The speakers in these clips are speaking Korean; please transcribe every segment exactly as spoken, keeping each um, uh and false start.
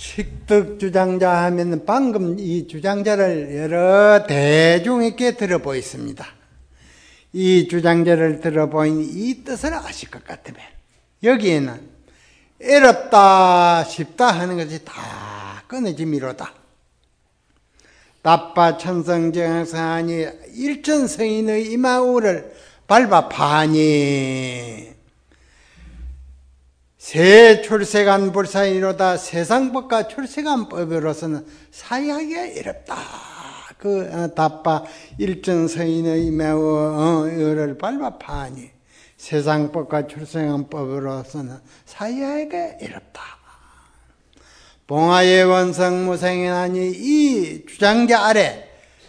식득 주장자 하면 방금 이 주장자를 여러 대중에게 들어보였습니다. 이 주장자를 들어보니 이 뜻을 아실 것 같으면 여기에는 애롭다 쉽다 하는 것이 다 끊어짐이로다. 답바 천성정상하니 일천성인의 이마우를 밟아 파니 새 출세간 불사이로다. 세상법과 출세간 법으로서는 사이하기가 어렵다. 그 어, 답바 일천성인의 이마우를 밟아 파니 세상법과 출세간 법으로서는 사이하기가 어렵다. 봉화의 원성무생이나니 이 주장자 아래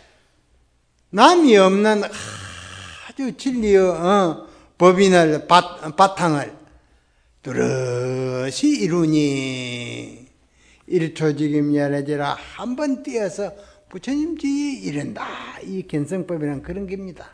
남이 없는 아주 진리의 어, 법인을 바, 바탕을 뚜렷이 이루니 일초직임 열애지라 한 번 띄어서 부처님 지에 이른다. 이 견성법이란 그런 겁니다.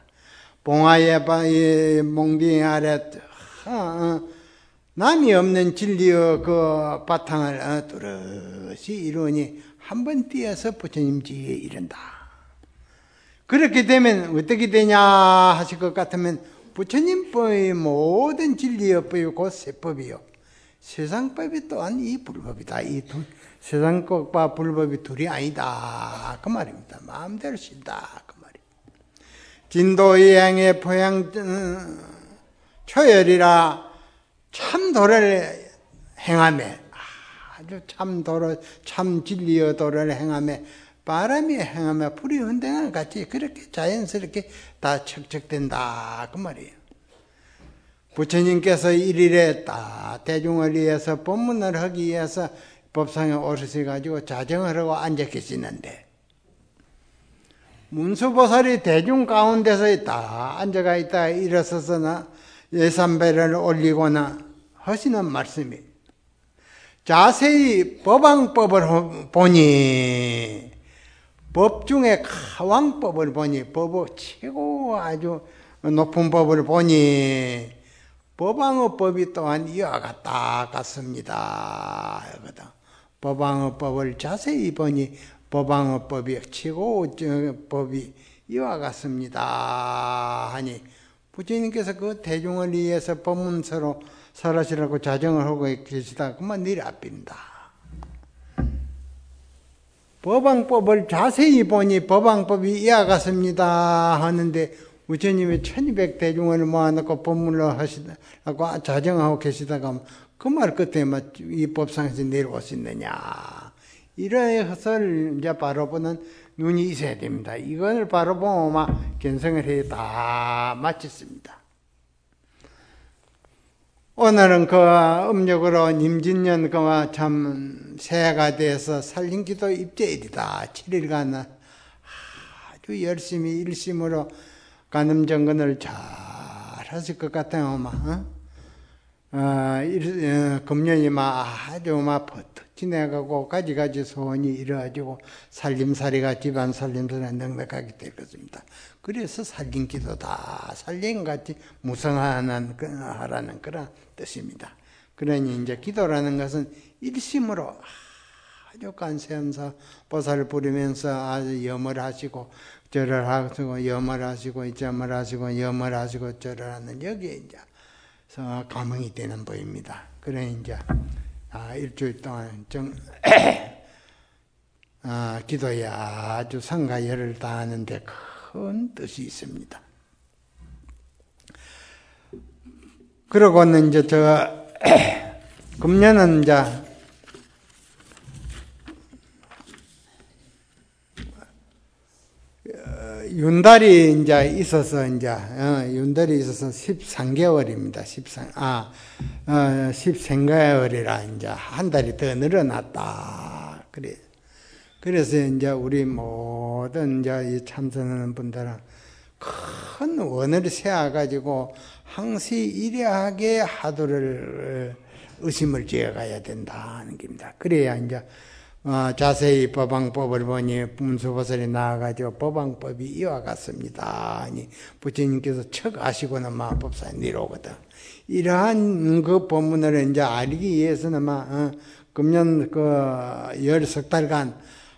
봉화의 몽딩 아래 어, 어, 남이 없는 진리의 그 바탕을 어, 뚜렷이 이루니 한 번 띄어서 부처님 지에 이른다. 그렇게 되면 어떻게 되냐 하실 것 같으면 부처님법의 모든 진리의 법이 곧 세법이요. 세상법이 또한 이 불법이다. 이 두, 세상법과 불법이 둘이 아니다. 그 말입니다. 마음대로 쓴다. 그 말이에요. 진도이행의 포양 초열이라 참도를 행하며 아주 참도를 참 진리의 도를 행하며 바람이 행하며 불이 흔들는 같이 그렇게 자연스럽게 다 척척된다. 그 말이에요. 부처님께서 일일에 다 대중을 위해서 법문을 하기 위해서 법상에 오르셔가지고 자정을 하고 앉아 계시는데 문수보살이 대중 가운데서 다 앉아가 있다 일어서서나 예삼배를 올리거나 하시는 말씀이 자세히 법왕법을 보니 법 중에 가왕법을 보니 법의 최고 아주 높은 법을 보니 법왕의법이 또한 이와 같다 같습니다. 법왕의법을 자세히 보니 법왕의법이 최고 법이 이와 같습니다 하니 부처님께서 그 대중을 위해서 법문서로 설하시라고 자정을 하고 계시다. 그만 늘 앞입니다. 법왕법을 자세히 보니 법왕법이 이와 같습니다 하는데 부처님이 천이백 대중을 모아놓고 법문을 하시다고 자정하고 계시다가 그 말 끝에 이 법상에서 내려오시느냐 이런 것을 이제 바로 보는 눈이 있어야 됩니다. 이걸 바로 보면 막 견성을 해 다 마쳤습니다. 오늘은 그 음력으로 임진년 그와 참 새해가 돼서 살림기도 입제일이다. 칠 일간 아주 열심히 일심으로 간음정근을 잘 하실 것 같아요. 막, 어? 어, 일, 어, 금년이 막 아주 막 버뜩 지내가고 가지가지 소원이 이루어지고 살림살이가 집안 살림살이가 넉넉하게 될 것입니다. 그래서 살림기도다. 살림같이 무성하는 하라는 그런 뜻입니다. 그러니 이제 기도라는 것은 일심으로 아주 간세음사 보살을 부리면서 아주 염을 하시고 절을 하시고 염을 하시고 점을 하시고 염을 하시고 절을 하는 여기에 이제 감흥이 되는 법입니다. 그래 이제 아, 일주일 동안 정 아, 기도에 아주 성가열을 다하는데 큰 뜻이 있습니다. 그러고는 이제 저 금년은 이제 윤달이 이제 있어서 이제 어, 윤달이 있어서 십삼 개월입니다. 십삼 아 어, 십삼 개월이라 이제 한 달이 더 늘어났다. 그래. 그래서 이제 우리 모든 이제 참선하는 분들은 큰 원을 세워 가지고 항시 일하게 하도를 의심을 지어가야 된다는 겁니다. 그래야 이제 어, 자세히 법왕법을 보니 문수보살이 나와가지고 법왕법이 이와 같습니다. 아니 부처님께서 척 아시고는 막 법사에 내려오거든. 이러한 그 법문을 이제 알기 위해서는 막 어, 금년 그 열 석 달간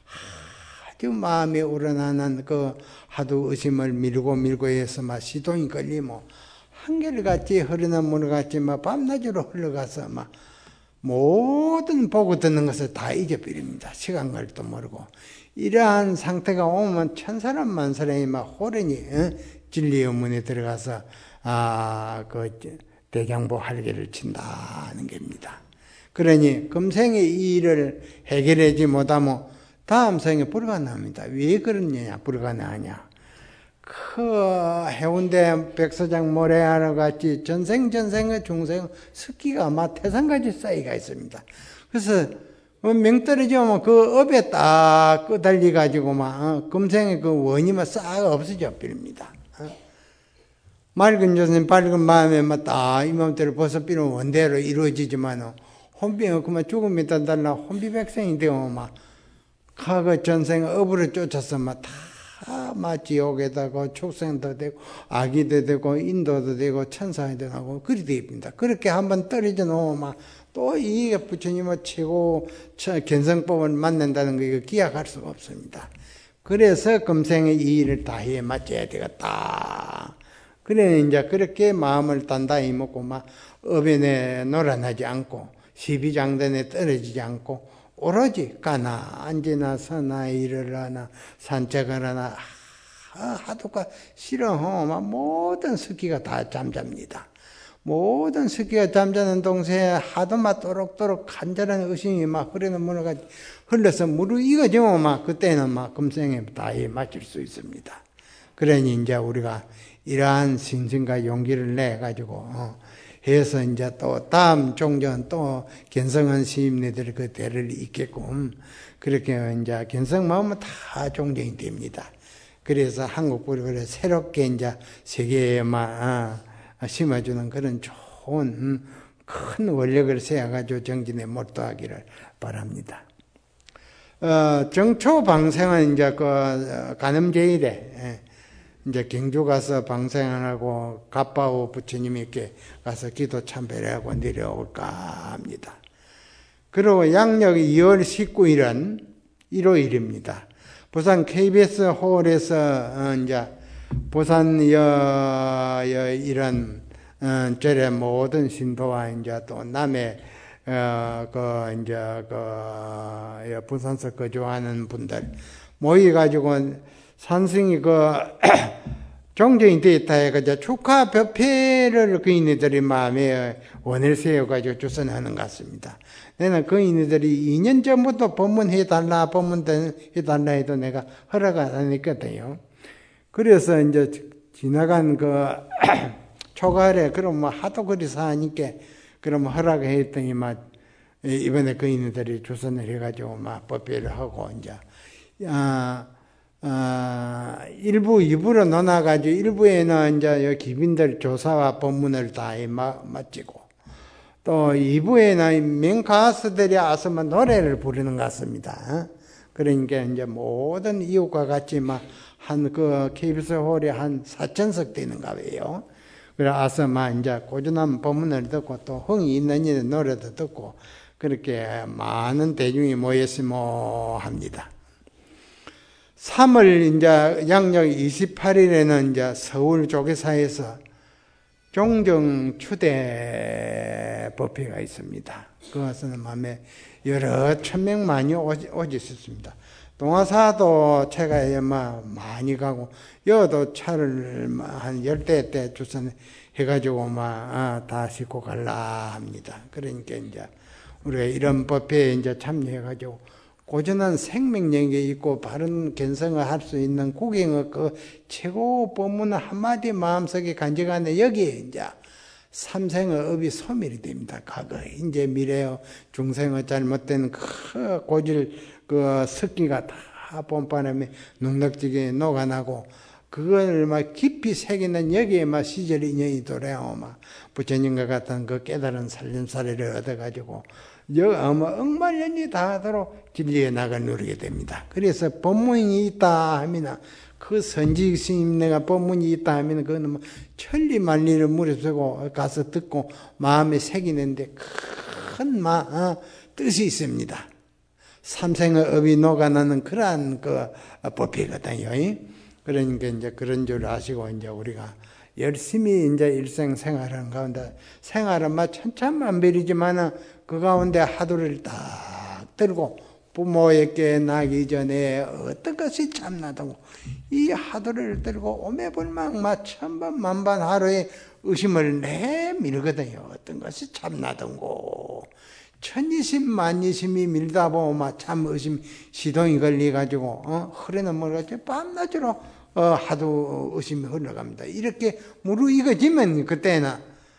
아주 마음에 우러나는 그 하도 의심을 밀고 밀고 해서 막 시동이 걸리면 한결같이 흐르는 물같이 막 밤낮으로 흘러가서 막 모든 보고 듣는 것을 다 잊어버립니다. 시간 갈도 모르고. 이러한 상태가 오면 천사람 만사람이 막 호련히 어? 진리의 문에 들어가서 아, 그 대장보 할례를 친다는 겁니다. 그러니 금생의 이 일을 해결하지 못하면 다음 생에 불가능합니다. 왜 그러느냐 불가능하냐. 그 해운대 백사장 모래하러 같이 전생 전생의 중생 습기가 아마 태산까지 쌓이가 있습니다. 그래서 맹떨어지면 그 업에 딱 끄달리 가지고 막 어, 금생의 그 원인만 싹 없어져 버립니다. 어? 맑은 조선 밝은 마음에 막딱 이맘대로 벗어비는 원대로 이루어지지만 혼비는 그만 죽음이 단달라 혼비백생이 되면 막 과거 전생 업으로 쫓아서 막 다 막 지옥에다가 축생도 되고 아기도 되고 인도도 되고 천사도 되고 그리 됩니다. 그렇게 한번 떨어져 놓으면 막 또 이게 부처님의 최고 견성법을 만난다는 거 이거 기약할 수가 없습니다. 그래서 금생의 이 일을 다해 맞춰야 되겠다. 그래 이제 그렇게 마음을 단단히 먹고 막 업에 놀아나지 않고 시비장단에 떨어지지 않고 오로지 가나 앉으나 서나 일어나나 산책을 하나 하도가 싫어하면 모든 습기가 다 잠잡니다. 모든 습기가 잠자는 동시에 하도 막 또록또록 간절한 의심이 막 흐르는 물가 흘러서 무르익어지면 막 그때는 막 금생에 다해 맞출 수 있습니다. 그러니 이제 우리가 이러한 신심과 용기를 내 가지고 어, 해서 이제 또 다음 종전 또 견성한 스님네들 그 대를 잇게끔 그렇게 이제 견성 마음은 다 종전이 됩니다. 그래서 한국 불교를 새롭게 이제 세계에만 심어주는 그런 좋은 큰 원력을 세워가지고 정진에 몰두하기를 바랍니다. 어, 정초 방생은 이제 그 간음제일에 이제 경주 가서 방생하고 갑바오 부처님께 가서 기도 참배를 하고 내려올까 합니다. 그리고 양력 이월 십구일은 일요일입니다. 부산 케이비에스 홀에서 이제 부산 여, 여 이런 어, 절의 모든 신도와 이제 또 남해 어, 그 이제 그 부산서 거주하는 분들 모여 가지고 산승이 그 종전이 되었다 해가지고 축하 벽패를 그인들이 마음에 원을 세워가지고 주선하는 것 같습니다. 내가 그인들이 이 년 전부터 법문해달라, 법문해달라 해도 내가 허락 안 했거든요. 그래서 이제 지나간 그 초가을에 그럼 뭐 하도 그리서 하니까 그럼 허락을 했더니 막 이번에 그인들이 주선을 해가지고 막 법회를 하고 이제 아. 어, 일부, 이부로 나눠가지고, 일부에는 이제 기빈들 조사와 법문을 다 마치고, 또 이부에는 명가수들이 와서만 노래를 부르는 것 같습니다. 그러니까 이제 모든 이웃과 같이 막, 한 그 케이비에스 홀이 한 사천석 되는가 봐요. 그래, 와서 막 이제 꾸준한 법문을 듣고 또 흥이 있는 일 노래도 듣고, 그렇게 많은 대중이 모였으면 합니다. 삼월 이제 양력 이십팔일에는 이제 서울 조계사에서 종정 추대 법회가 있습니다. 그것은 마음에 여러 천명만이 오셨습니다. 동화사도 제가 많이 가고 여도 차를 한 열대 때 주선해가지고 막 다 싣고 갈라 합니다. 그러니까 이제 우리가 이런 법회에 이제 참여해가지고. 고전한 생명력이 있고 바른 견성을 할 수 있는 구경의 그 최고 법문 한마디 마음속에 간직하는 여기에 이제 삼생의 업이 소멸이 됩니다. 과거, 이제 미래의 중생의 잘못된 그 고질 그 습기가 다 봄바람에 눅눅지게 녹아나고 그걸 막 깊이 새기는 여기에 막 시절 인연이 돌아오고 막 부처님과 같은 그 깨달은 살림살이를 얻어가지고 여 아마 억만년이 다하도록 진리의 낙을 누리게 됩니다. 그래서 법문이 있다 하면 그 선지 스님 내가 법문이 있다 하면 그거는 뭐 천리만리를 무릅쓰고 가서 듣고 마음에 새기는데 큰 마, 어, 뜻이 있습니다. 삼생의 업이 녹아나는 그러한 그 법이거든요. 그러니까 이제 그런 줄 아시고 이제 우리가 열심히 이제 일생 생활하는 가운데 생활은 막 천차만별이지만은 그 가운데 하루를 딱 들고 부모에게 나기 전에 어떤 것이 참나다고 이 하루를 들고 오매불망 막 천번 만번 하루에 의심을 내밀거든요. 어떤 것이 참나던고 천이심 만이심이 밀다 보면 참 의심 시동이 걸려가지고 어? 흐르는 물같이 밤낮으로 어, 하도 의심이 흘러갑니다. 이렇게 무르익어지면 그때는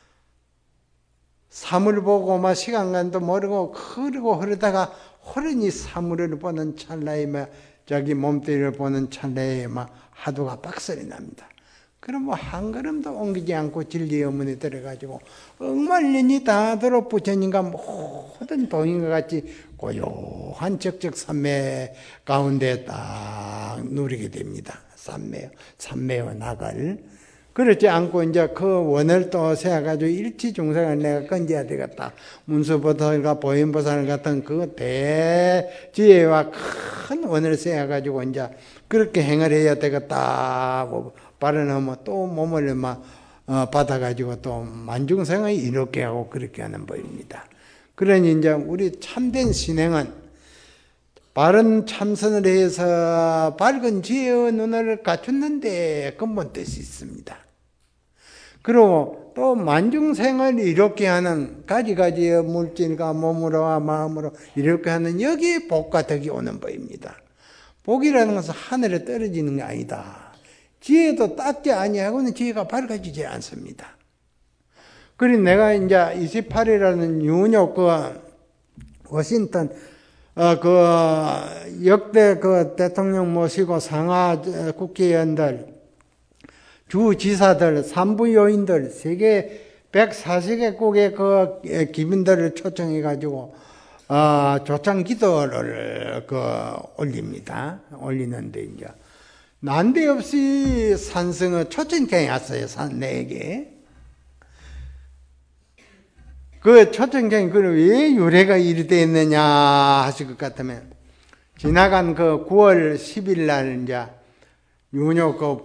사물 보고 막 시간간도 모르고 흐르고 흐르다가 호련히 사물을 보는 찰나에 막 자기 몸뚱이를 보는 찰나에 막 하도가 빡설이 납니다. 그럼 뭐 한 걸음도 옮기지 않고 진리의 어머니 들어가지고 억만년이 다 들어 부처님과 모든 동인과 같이 고요한 적적삼매 가운데 딱 누리게 됩니다. 삼매, 삼매의 낙을. 그렇지 않고 이제 그 원을 또 세워가지고 일치중생을 내가 건져야 되겠다. 문수보살과 보현보살 같은 그 대지혜와 큰 원을 세워가지고 이제 그렇게 행을 해야 되겠다. 발언하면 또 몸을 막 어, 받아가지고 또 만중생을 이롭게 하고 그렇게 하는 법입니다. 그러니 이제 우리 참된 신행은 바른 참선을 해서 밝은 지혜의 눈을 갖췄는데 근본 뜻이 있습니다. 그리고 또 만중생을 이롭게 하는 가지가지의 물질과 몸으로와 마음으로 이롭게 하는 여기에 복과 덕이 오는 법입니다. 복이라는 것은 하늘에 떨어지는 게 아니다. 지혜도 닦지 아니하고는 지혜가 밝아지지 않습니다. 그리고 내가 이제 이십팔 일이라는 뉴욕 그 워싱턴 어 그 역대 그 대통령 모시고 상하 국회의원들, 주지사들, 산부요인들 세계 백사십 개국의 그 기민들을 초청해 가지고 어 조창 기도를 그 올립니다. 올리는데 이제 난데없이 산성의 초청장이 왔어요. 산 내에게. 그 초청장이 왜 유래가 이리 됐느냐 하실 것 같으면 지나간 그 구월 십일 날 이제 뉴욕 그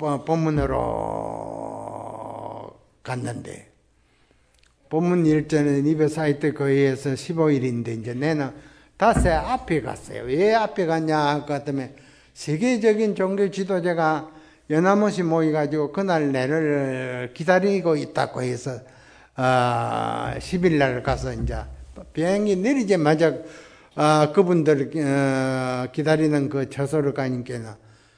법문으로 갔는데 법문 일정은 이백사십 거의에서 십오 일인데 이제 내는 닷새 앞에 갔어요. 왜 앞에 갔냐 할 것 같으면 세계적인 종교 지도자가 연합못이 모여가지고 그날 내를 기다리고 있다고 해서 어, 십 일 날 가서 이제 비행기 내리자마자 어, 그분들 어, 기다리는 그 저소를 가니까는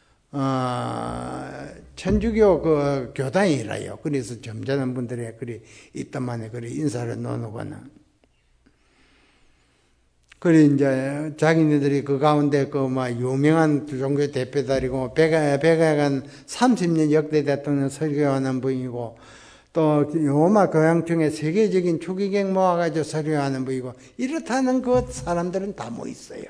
어, 천주교 그 교단이라요. 그래서 점잖은 분들이 그리 있다만에 그리 인사를 나누거나. 그래, 이제, 자기네들이 그 가운데 그, 막, 유명한 종교 대표들이고, 백야, 백야간 삼십 년 역대 대통령 설교하는 분이고, 또, 로마 교양 중에 세계적인 추기경 모아가지고 설교하는 분이고, 이렇다는 그 사람들은 다 모 있어요.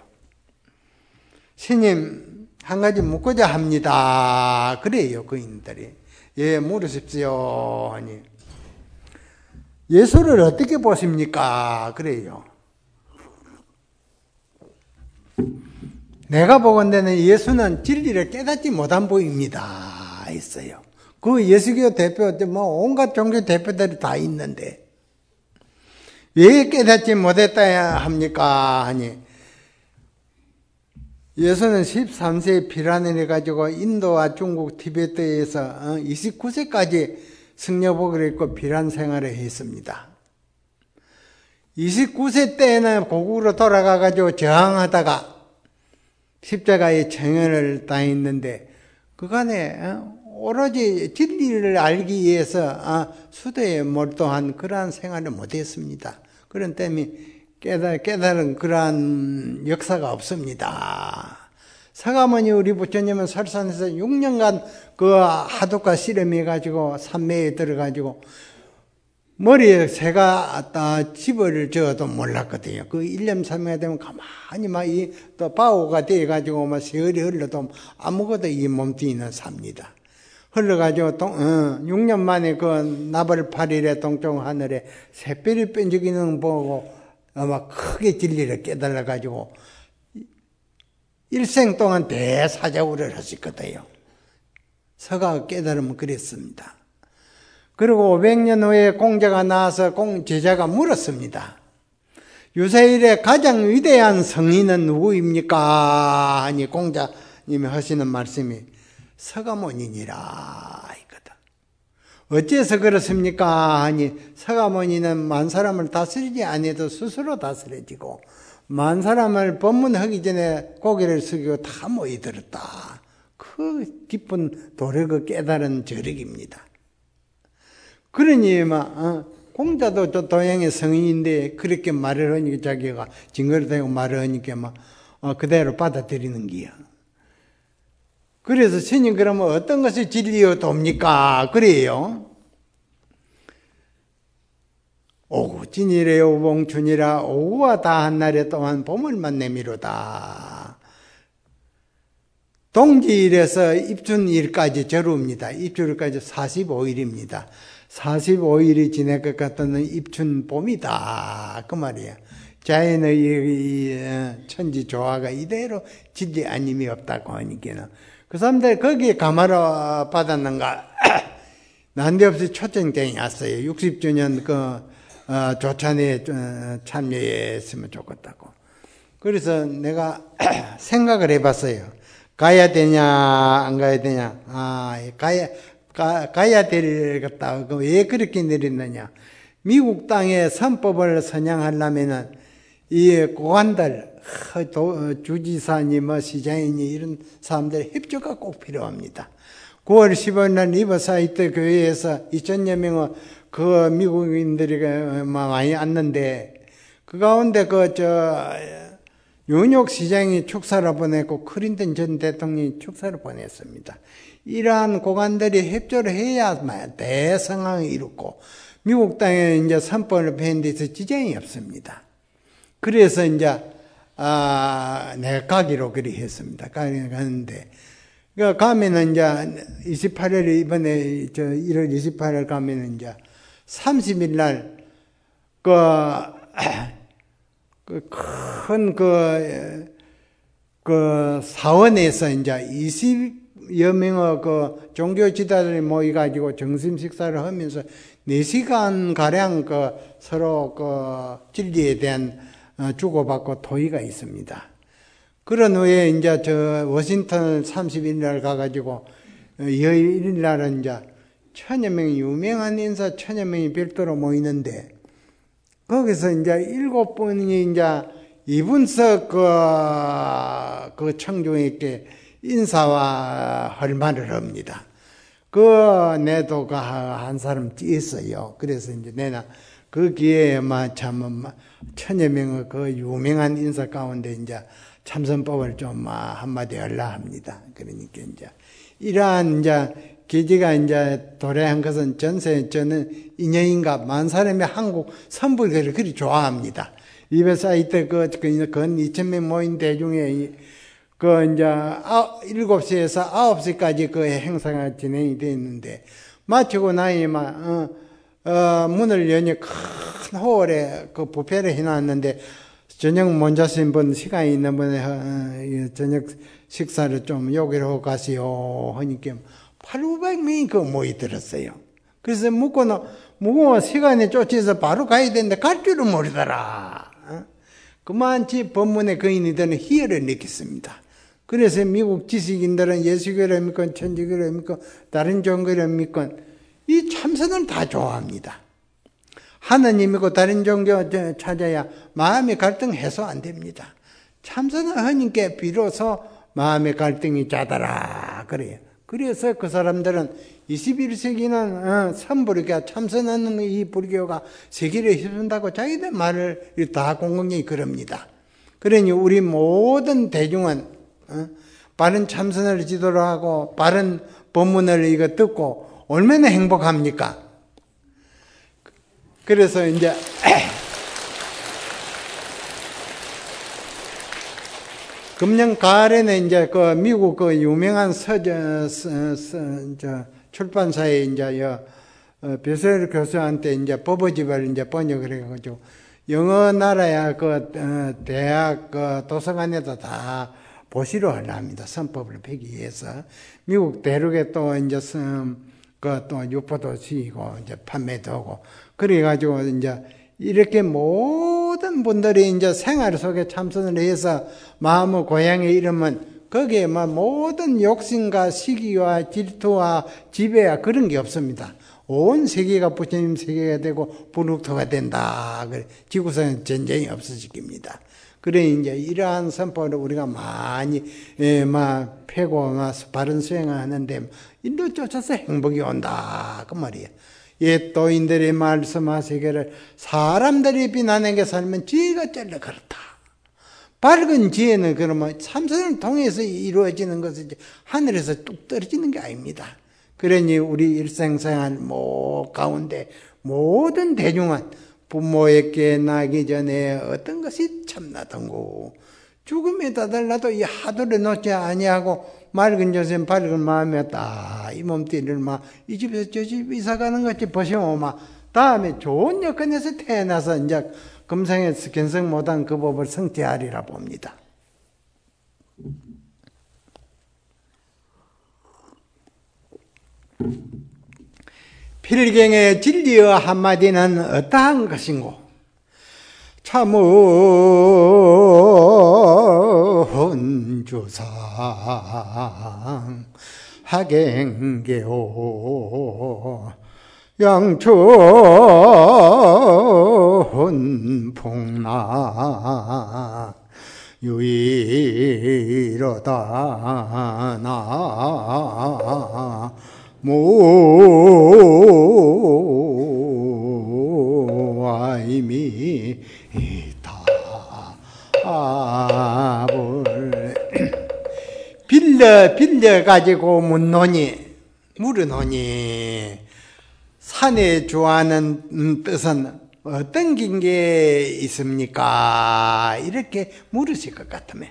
스님, 한 가지 묻고자 합니다. 그래요, 그인들이. 예, 물으십시오. 하니. 예수를 어떻게 보십니까? 그래요. 내가 보건대는 예수는 진리를 깨닫지 못한 분입니다. 있어요. 그 예수교 대표, 뭐, 온갖 종교 대표들이 다 있는데, 왜 깨닫지 못했다 합니까? 하니, 예수는 십삼 세에 피란을 해가지고 인도와 중국, 티베트에서 이십구 세까지 승려복을 입고 피란 생활을 했습니다. 이십구 세 때에는 고국으로 돌아가가지고 저항하다가 십자가의 청연을 당했는데 그간에 오로지 진리를 알기 위해서 수도에 몰두한 그러한 생활을 못했습니다. 그런 때문에 깨달, 깨달은 그러한 역사가 없습니다. 서가모니 우리 부처님은 설산에서 육 년간 그 하도가 실험해가지고 산매에 들어가지고 머리에 새가 다 집을 져도 몰랐거든요. 그 일념삼매가 되면 가만히 막 이 또 바오가 돼가지고 막 세월이 흘러도 아무것도 이 몸뚱이는 삽니다. 흘러가지고 동, 어, 육 년 만에 그 나벌 팔 일에 동쪽 하늘에 새별이 뺀적이는 보고 아마 크게 진리를 깨달아 가지고 일생 동안 대사자우를 하셨거든요. 서가 깨달으면 그랬습니다. 그리고 오백 년 후에 공자가 나와서 공 제자가 물었습니다. 유세일의 가장 위대한 성인은 누구입니까? 하니 공자님이 하시는 말씀이 서가모니니라 이거다. 어째서 그렇습니까? 하니 서가모니는 만 사람을 다스리지 않아도 스스로 다스려지고 만 사람을 법문하기 전에 고개를 숙이고 다 모이들었다. 그 깊은 도력을 깨달은 저력입니다. 그러니 막 어, 공자도 또 도양의 성인인데 그렇게 말을 하니까 자기가 증거를 대고 말을 하니까 막 어, 그대로 받아들이는 기야. 그래서 스님 그러면 어떤 것이 진리여 돕니까? 그래요. 오구 진이래 오봉춘이라 오구와 다한 날에 또한 보물만 내미로다. 동지일에서 입춘일까지 절우입니다. 입춘일까지 사십오 일입니다. 사십오 일이 지날 것 같다는 입춘봄이다. 그 말이에요. 자연의 이 천지 조화가 이대로 진리 아님이 없다고 하니까는 그 사람들 거기에 감화를 받았는가? 난데없이 초청장이 왔어요. 육십 주년 그 어, 조찬에 참여했으면 좋겠다고. 그래서 내가 생각을 해봤어요. 가야 되냐 안 가야 되냐. 아 가야 가, 가야 되겠다. 왜 그렇게 내렸느냐. 미국 땅에 선법을 선양하려면은 이 고관들 주지사님, 시장이니 이런 사람들의 협조가 꼭 필요합니다. 구월 십오일 날 리버사이트 교회에서 이천여 명의 그 미국인들이 많이 왔는데 그 가운데 그 저 윤옥 시장이 축사를 보냈고 클린턴 전 대통령이 축사를 보냈습니다. 이러한 고관들이 협조를 해야만 대성황을 이루고 미국 땅에 이제 선법을 배운 데서 지장이 없습니다. 그래서 이제 아 내가 가기로 그리 했습니다. 가는데 그 가면은 이제 이십팔 일 이번에 저 일월 이십팔일 가면은 이제 삼십 일 날 그 큰 그 그 사원에서 이제 이십여 명의 그 종교 지도자들이 모여가지고 점심 식사를 하면서 네 시간 가량 그 서로 그 진리에 대한 주고받고 토의가 있습니다. 그런 후에 이제 저 워싱턴 삼십 일 날 가가지고 일 날은 이제 천여 명이 유명한 인사 천여 명이 별도로 모이는데 거기서 이제 일곱 분이 이제 이분석 그, 그 청중에게 인사와 할 말을 합니다. 그 내도 그 한 사람 있어요. 그래서 이제 내나 그 기회에만 참 천여 명의 그 유명한 인사 가운데 이제 참선법을 좀 한마디 하려 합니다. 그러니까 이제 이러한 이제 계기가 이제 도래한 것은 전세 저는 인연인가 만 사람이 한국 선불교를 그리 좋아합니다. 리버사이트 그, 그, 건 이천 명 모인 대중에 그 이제 일곱 시에서 아홉 시까지 그 행사가 진행이 되어 있는데 마치고 나니만 어, 어, 문을 여니 큰 홀에 그 부페를 해놨는데 저녁 못 자신 분 시간이 있는 분에 어, 저녁 식사를 좀 여기로 하고 가시오 하니까 팔백 명이 그 모이들었어요. 그래서 묻고는 무거워 시간에 쫓아서 바로 가야 되는데 갈 줄은 모르더라. 어? 그만치 법문의 거인이들은 희열을 느꼈습니다. 그래서 미국 지식인들은 예수교를 믿건 천주교를 믿건 다른 종교를 믿건 이 참선을 다 좋아합니다. 하나님이고 다른 종교 찾아야 마음의 갈등 해소 안 됩니다. 참선을 하니까 비로소 마음의 갈등이 짜더라 그래요. 그래서 그 사람들은 이십일 세기는 어, 삼불교 참선하는 이 불교가 세계를 휩쓴다고 자기들 말을 다 공공연히 그럽니다. 그러니 우리 모든 대중은 어, 바른 참선을 지도로 하고 바른 법문을 이거 듣고 얼마나 행복합니까? 그래서 이제 금년 가을에는 이제 그 미국 그 유명한 서저 서, 서, 저 출판사에 이제 여 어, 베셀 교수한테 이제 법어집을 이제 번역을 해가지고 영어 나라야 그 어, 대학 그 도서관에도 다 보시러 하랍니다. 선법을 배기 위해서. 미국 대륙에 또 이제 그또 유포도 시고 이제 판매도 하고 그래가지고 이제 이렇게 모든 분들이 이제 생활 속에 참선을 해서 마음의 고향에 이르면 거기에 막 모든 욕심과 시기와 질투와 지배와 그런 게 없습니다. 온 세계가 부처님 세계가 되고 불국토가 된다. 그래 지구상에 전쟁이 없어지깁니다. 그래 이제 이러한 선포를 우리가 많이 예, 막 패고 막 바른 수행을 하는데 인도 쫓아서 행복이 온다 그 말이에요. 옛 도인들이 말씀하시기를 사람들이 비난하게 살면 지혜가 쩔려 그렇다. 밝은 지혜는 그러면 참선을 통해서 이루어지는 것이지 하늘에서 뚝 떨어지는 게 아닙니다. 그러니 우리 일생생활 뭐 가운데 모든 대중은 부모에게 나기 전에 어떤 것이 참나던고 죽음에 다달라도 이 하도를 놓지 아니하고 맑은 조선 밝은 마음에 딱 이 몸띠를 막 이 집에서 저 집 이사 가는 것이 보시면 막 다음에 좋은 여건에서 태어나서 이제 금생에서 견성 못한 그 법을 성취하리라 봅니다. 필경의 진리의 한마디는 어떠한 것인고? 참은 주상 하갱계호 양춘 풍나 유이로다 나 모아이미다 아불 빌려 빌려 가지고 묻노니 물으노니 산에 주하는 뜻은 어떤 게 있습니까? 이렇게 물으실 것 같으면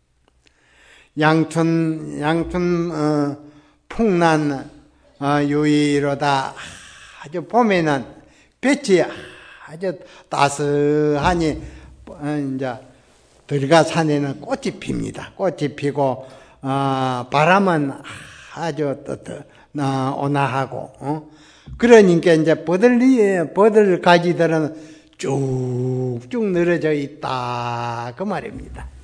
양춘 양춘 어, 풍난 어, 유의로다 아주 봄에는 빛이 아주 따스하니 어, 이제 들가 산에는 꽃이 핍니다. 꽃이 피고 어, 바람은 아주 뜨뜻 어, 온화하고 어? 그러니까 이제 버들 버들 가지들은 쭉쭉 늘어져 있다 그 말입니다.